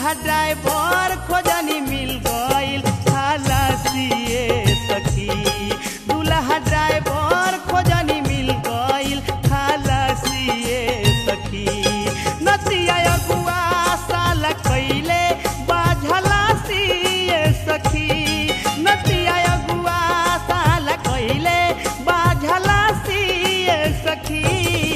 दूल्हा ड्राइवर खोजनी मिल गइल खलासी ये सखी। दूल्हा ड्राइवर खोजनी मिल गइल खलासी ये सखी। नतिया अगुआ साला कइले बाझलासी ये सखी। नतिया अगुआ साला कइले बाझलासी ये सखी।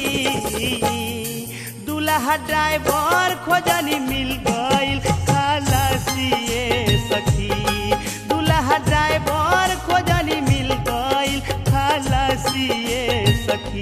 दूल्हा ड्राइवर खोजनी मिल गइल खलासी ये सखी। दूल्हा ड्राइवर खोजनी मिल गइल खलासी ये सखी।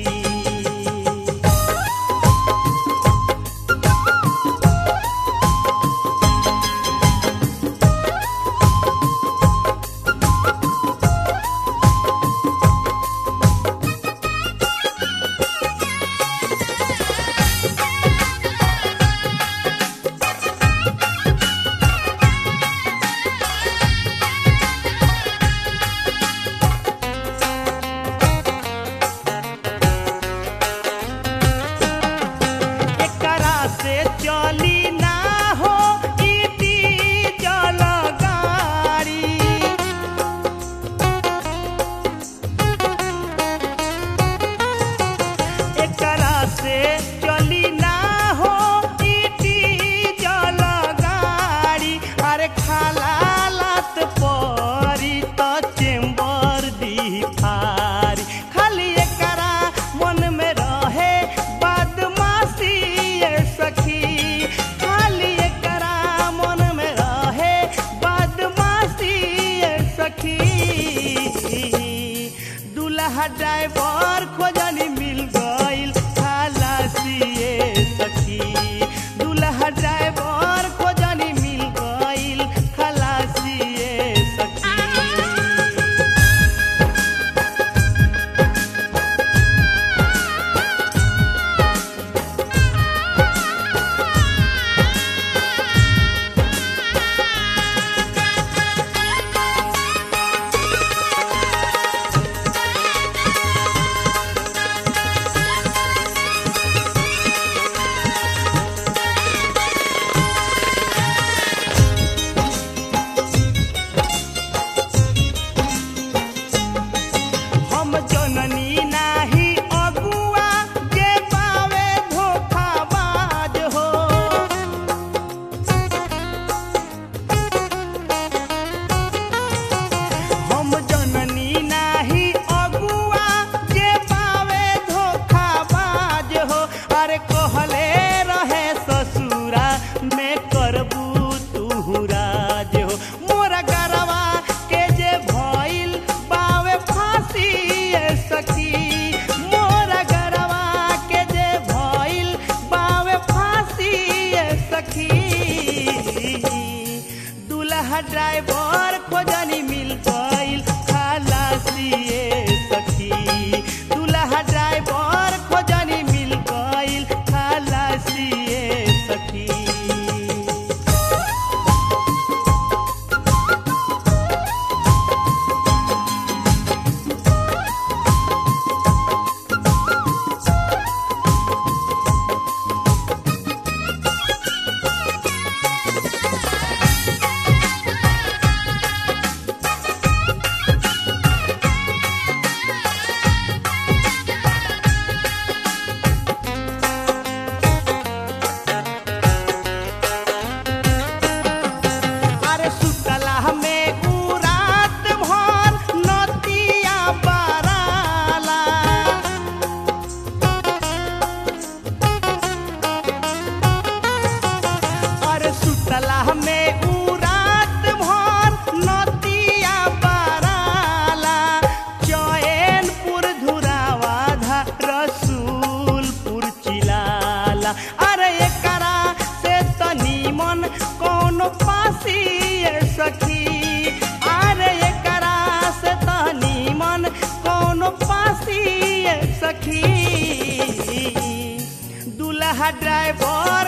चली ना हो इटी चल गाड़ी। एकरा से चली ना हो इटी चल गाड़ी। अरे खाला लात परी तो चेम्बर दी फारी। खाली एकरा मन में रहे बदमाशी ये सखी। खाली एकरा मन में रहे बदमाशी ये सखी। दूल्हा ड्राइवर खोजनी मिल गइल खलासी ये सखी। दूल्हा ड्राइवर खोजनी मिल गइल खलासी ये सखी। हम जननी नाही अगुआ जे पावे धोखाबाज हो। हम जननी नाही अगुआ जे पावे धोखाबाज हो। अरे कहले रहे ससुरा में करबू तू राज हो। मोरा गरवा के जे भइल बावे फांसी ये सखी। मोरा गरवा के जे भइल बावे फांसी ये सखी। दूल्हा ड्राइवर खोजनी मिल गइल खलासी ये सखी। दूल्हा ड्राइवर खोजनी मिल गइल खलासी ये सखी। अरे सुतला में उ रात भर नतिया बराला। अरे सुतला में उ रात भर नतिया बराला। चैनपुर धुरावाधा रसूलपुर चिलाला। अरे एकरा से तनी मन कौनो पासी ये सखी। अरे एकरा से तनी मन कौनो पासी ये सखी। दूल्हा ड्राइवर